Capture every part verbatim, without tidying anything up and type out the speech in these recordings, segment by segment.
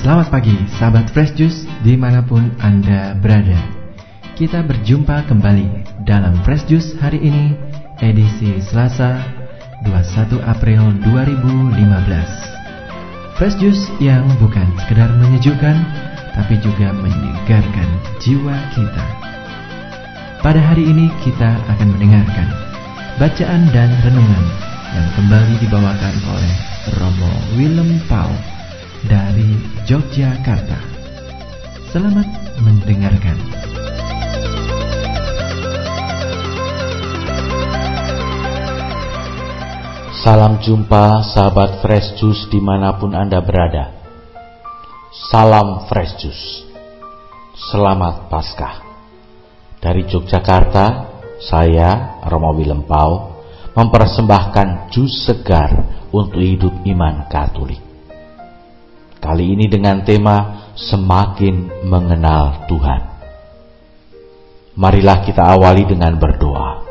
Selamat pagi sahabat Fresh Juice dimanapun Anda berada. Kita berjumpa kembali dalam Fresh Juice hari ini, edisi Selasa dua puluh satu April dua ribu lima belas. Fresh Juice yang bukan sekedar menyejukkan, tapi juga menyegarkan jiwa kita. Pada hari ini kita akan mendengarkan bacaan dan renungan yang kembali dibawakan oleh Romo Willem Pau dari Yogyakarta. Selamat mendengarkan. Salam jumpa sahabat Fresh Juice dimanapun Anda berada. Salam Fresh Juice. Selamat Paskah. Dari Yogyakarta, saya Romo Willem Pau mempersembahkan jus segar untuk hidup iman Katolik. Kali ini dengan tema semakin mengenal Tuhan. Marilah kita awali dengan berdoa.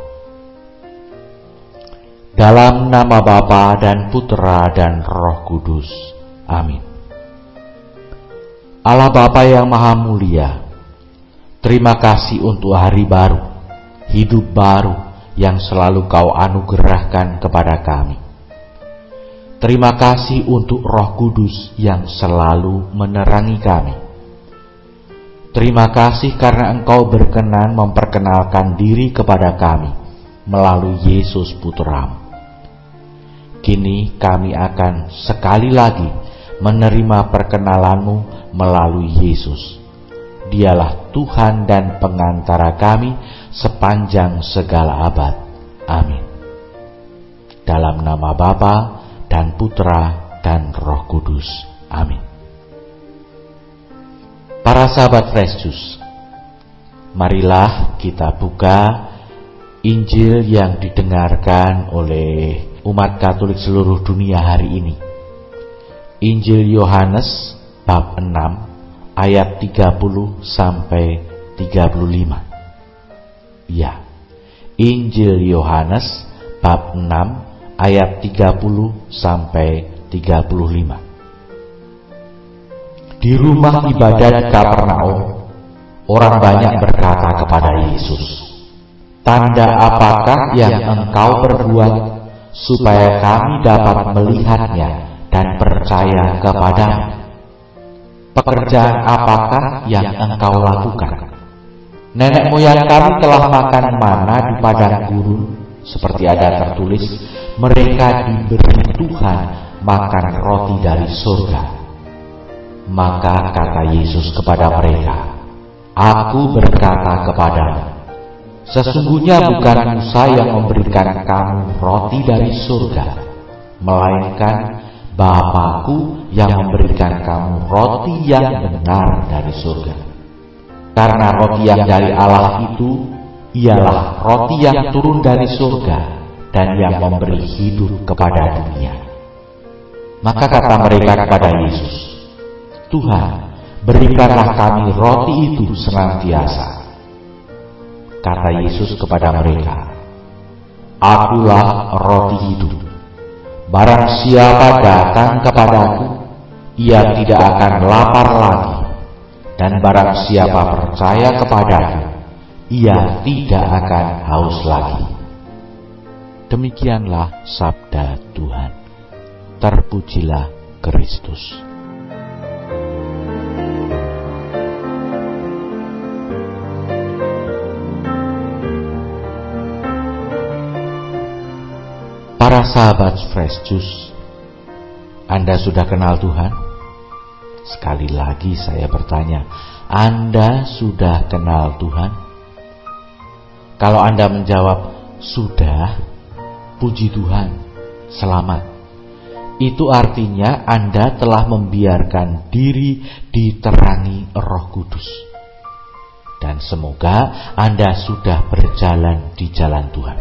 Dalam nama Bapa dan Putra dan Roh Kudus. Amin. Allah Bapa yang Maha Mulia, terima kasih untuk hari baru, hidup baru yang selalu Kau anugerahkan kepada kami. Terima kasih untuk Roh Kudus yang selalu menerangi kami. Terima kasih karena Engkau berkenan memperkenalkan diri kepada kami melalui Yesus Putra-Mu. Kini kami akan sekali lagi menerima perkenalan-Mu melalui Yesus. Dialah Tuhan dan pengantara kami sepanjang segala abad. Amin. Dalam nama Bapa dan Putra dan Roh Kudus. Amin. Para sahabat Fresh Juice, marilah kita buka Injil yang didengarkan oleh umat Katolik seluruh dunia hari ini. Injil Yohanes bab enam ayat tiga puluh sampai tiga puluh lima. Ya, Injil Yohanes bab enam ayat tiga puluh sampai tiga puluh lima. Di rumah ibadat Kapernaum, orang banyak berkata kepada Yesus, "Tanda apakah yang Engkau perbuat supaya kami dapat melihatnya dan percaya kepadamu? Pekerjaan apakah yang Engkau lakukan? Nenek moyang kami telah makan mana di padang gurun, seperti ada tertulis, mereka diberi Tuhan makan roti dari surga." Maka kata Yesus kepada mereka, "Aku berkata kepadamu, sesungguhnya bukan Musa yang memberikan kamu roti dari surga, melainkan Bapa-Ku yang memberikan kamu roti yang benar dari surga. Karena roti yang dari Allah itu ialah roti yang turun dari surga dan yang memberi hidup kepada dunia." Maka kata mereka kepada Yesus, "Tuhan, berikanlah kami roti itu senantiasa." Kata Yesus kepada mereka, "Akulah roti hidup. Barang siapa datang kepadaku, ia tidak akan lapar lagi. Dan barang siapa percaya kepadaku, ia tidak akan haus lagi." Demikianlah sabda Tuhan. Terpujilah Kristus. Para sahabat Fresh Juice, Anda sudah kenal Tuhan? Sekali lagi saya bertanya, Anda sudah kenal Tuhan? Kalau Anda menjawab, "Sudah," puji Tuhan, selamat. Itu artinya Anda telah membiarkan diri diterangi Roh Kudus. Dan semoga Anda sudah berjalan di jalan Tuhan.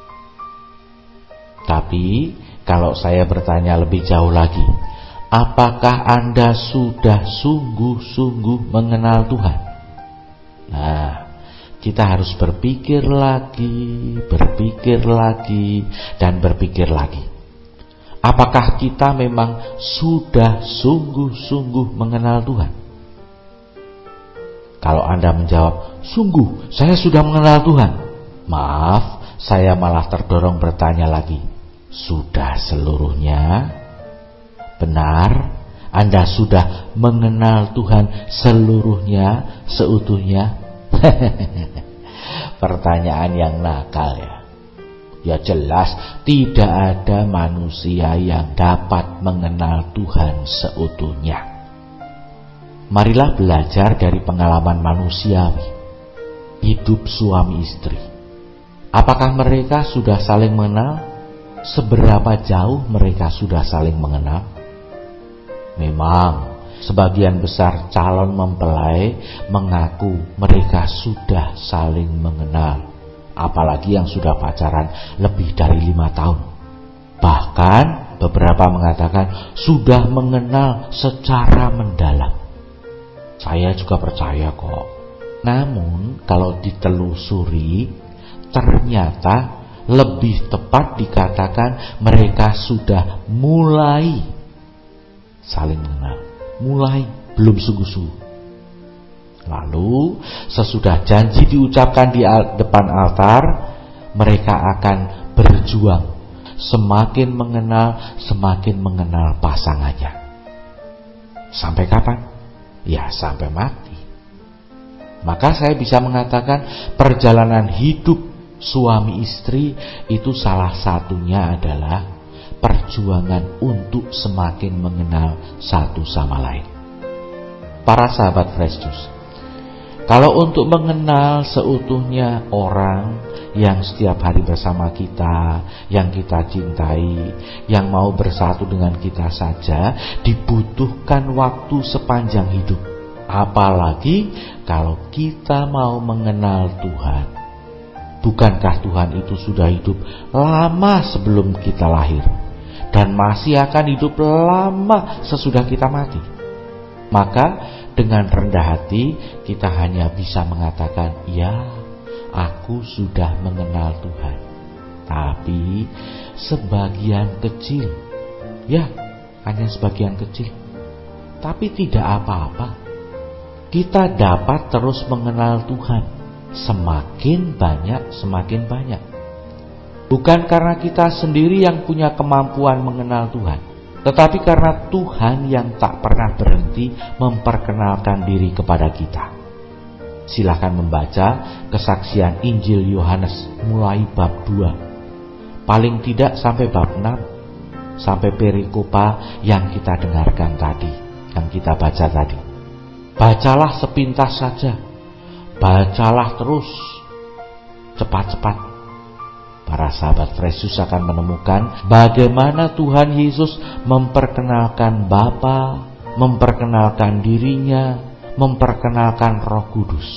Tapi kalau saya bertanya lebih jauh lagi, apakah Anda sudah sungguh-sungguh mengenal Tuhan? Nah, kita harus berpikir lagi, berpikir lagi, dan berpikir lagi. Apakah kita memang sudah sungguh-sungguh mengenal Tuhan? Kalau Anda menjawab, sungguh saya sudah mengenal Tuhan, maaf, saya malah terdorong bertanya lagi, sudah seluruhnya? Benar, Anda sudah mengenal Tuhan seluruhnya, seutuhnya? Pertanyaan yang nakal ya. Ya jelas tidak ada manusia yang dapat mengenal Tuhan seutuhnya. Marilah belajar dari pengalaman manusiawi, hidup suami istri. Apakah mereka sudah saling mengenal? Seberapa jauh mereka sudah saling mengenal? Memang sebagian besar calon mempelai mengaku mereka sudah saling mengenal, apalagi yang sudah pacaran lebih dari lima tahun. Bahkan beberapa mengatakan sudah mengenal secara mendalam. Saya juga percaya kok. Namun kalau ditelusuri, ternyata lebih tepat dikatakan mereka sudah mulai saling mengenal. Mulai, belum sungguh-sungguh. Lalu sesudah janji diucapkan di depan altar, mereka akan berjuang, semakin mengenal, semakin mengenal pasangannya. Sampai kapan? Ya sampai mati. Maka saya bisa mengatakan perjalanan hidup suami istri itu salah satunya adalah perjuangan untuk semakin mengenal satu sama lain. Para sahabat Fresh Juice, kalau untuk mengenal seutuhnya orang yang setiap hari bersama kita, yang kita cintai, yang mau bersatu dengan kita saja, dibutuhkan waktu sepanjang hidup. Apalagi kalau kita mau mengenal Tuhan. Bukankah Tuhan itu sudah hidup lama sebelum kita lahir, dan masih akan hidup lama sesudah kita mati? Maka dengan rendah hati kita hanya bisa mengatakan, ya, aku sudah mengenal Tuhan, tapi sebagian kecil. Ya, hanya sebagian kecil. Tapi tidak apa-apa. Kita dapat terus mengenal Tuhan. Semakin banyak, semakin banyak. Bukan karena kita sendiri yang punya kemampuan mengenal Tuhan, tetapi karena Tuhan yang tak pernah berhenti memperkenalkan diri kepada kita. Silakan membaca kesaksian Injil Yohanes mulai bab dua, paling tidak sampai bab enam, sampai perikopa yang kita dengarkan tadi, yang kita baca tadi. Bacalah sepintas saja, bacalah terus, cepat-cepat. Para sahabat Fresh Juice akan menemukan bagaimana Tuhan Yesus memperkenalkan Bapa, memperkenalkan dirinya, memperkenalkan Roh Kudus.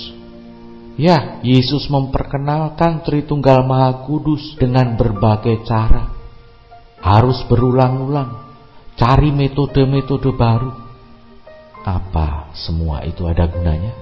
Ya, Yesus memperkenalkan Tritunggal Maha Kudus dengan berbagai cara. Harus berulang-ulang, cari metode-metode baru. Apa semua itu ada gunanya?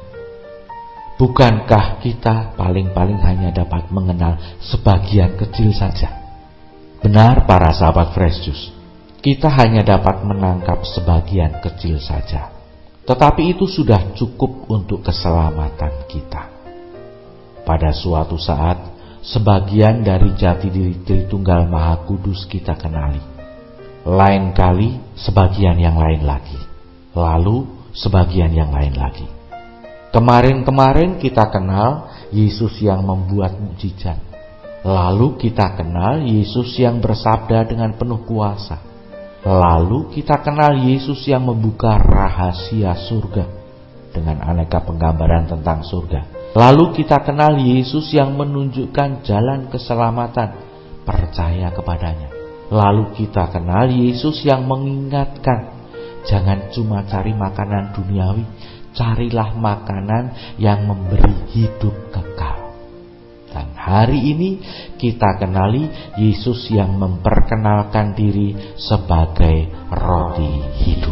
Bukankah kita paling-paling hanya dapat mengenal sebagian kecil saja? Benar para sahabat Fresh Juice, kita hanya dapat menangkap sebagian kecil saja. Tetapi itu sudah cukup untuk keselamatan kita. Pada suatu saat, sebagian dari jati diri Tritunggal Maha Kudus kita kenali. Lain kali, sebagian yang lain lagi. Lalu, sebagian yang lain lagi. Kemarin-kemarin kita kenal Yesus yang membuat mukjizat. Lalu kita kenal Yesus yang bersabda dengan penuh kuasa. Lalu kita kenal Yesus yang membuka rahasia surga dengan aneka penggambaran tentang surga. Lalu kita kenal Yesus yang menunjukkan jalan keselamatan, percaya kepadanya. Lalu kita kenal Yesus yang mengingatkan, jangan cuma cari makanan duniawi, carilah makanan yang memberi hidup kekal. Dan hari ini kita kenali Yesus yang memperkenalkan diri sebagai roti hidup.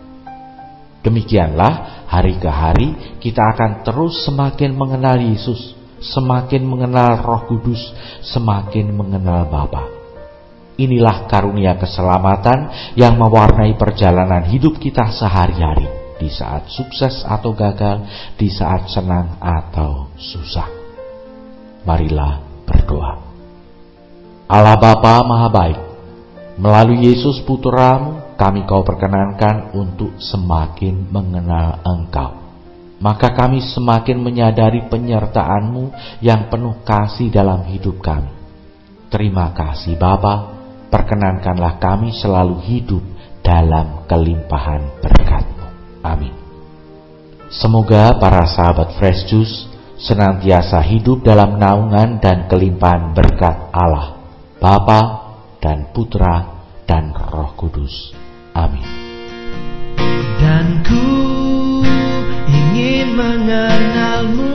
Demikianlah hari ke hari kita akan terus semakin mengenal Yesus, semakin mengenal Roh Kudus, semakin mengenal Bapa. Inilah karunia keselamatan yang mewarnai perjalanan hidup kita sehari-hari, di saat sukses atau gagal, di saat senang atau susah. Marilah berdoa. Allah Bapa Maha Baik, melalui Yesus Putra-Mu, kami Kau perkenankan untuk semakin mengenal Engkau. Maka kami semakin menyadari penyertaan-Mu yang penuh kasih dalam hidup kami. Terima kasih Bapa. Perkenankanlah kami selalu hidup dalam kelimpahan berkat-Mu. Amin. Semoga para sahabat Fresh Juice senantiasa hidup dalam naungan dan kelimpahan berkat Allah, Bapa dan Putra dan Roh Kudus. Amin. Dan ku ingin mengenal-Mu,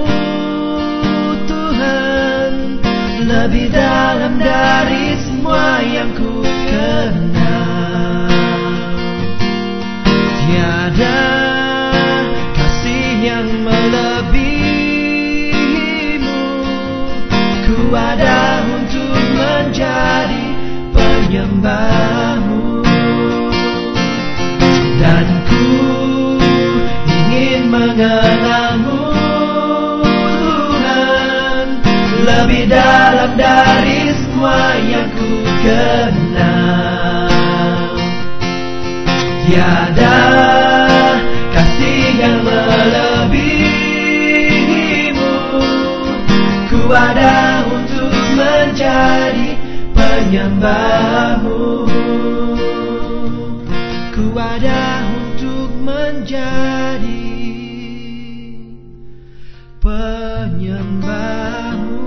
Tuhan, lebih dalam dari semua yang ku kenal. Tiada kasih yang melebihi-Mu. Ku ada untuk menjadi penyembah-Mu, dan ku ingin mengenal-Mu, Tuhan, lebih dalam dari semua yang ku kenal. Tiada kasih yang melebihi-Mu. Ku ada untuk menjadi penyembah-Mu. Ku ada untuk menjadi penyembah-Mu.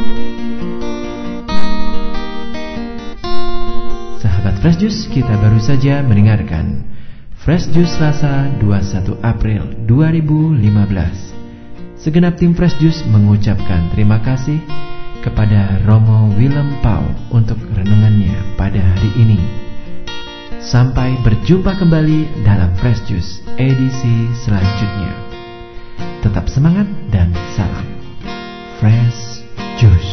Sahabat Fresh Juice, kita baru saja mendengarkan Fresh Juice Selasa dua puluh satu April dua ribu lima belas. Segenap tim Fresh Juice mengucapkan terima kasih kepada Romo Willem Pau untuk renungannya pada hari ini. Sampai berjumpa kembali dalam Fresh Juice edisi selanjutnya. Tetap semangat dan salam Fresh Juice.